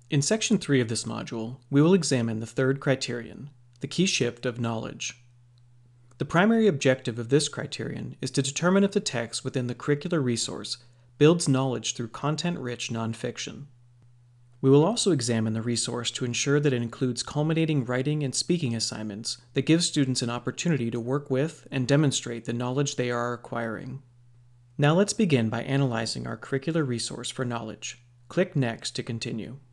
In Section 3 of this module, we will examine the third criterion, the key shift of knowledge. The primary objective of this criterion is to determine if the text within the curricular resource builds knowledge through content-rich nonfiction. We will also examine the resource to ensure that it includes culminating writing and speaking assignments that give students an opportunity to work with and demonstrate the knowledge they are acquiring. Now let's begin by analyzing our curricular resource for knowledge. Click Next to continue.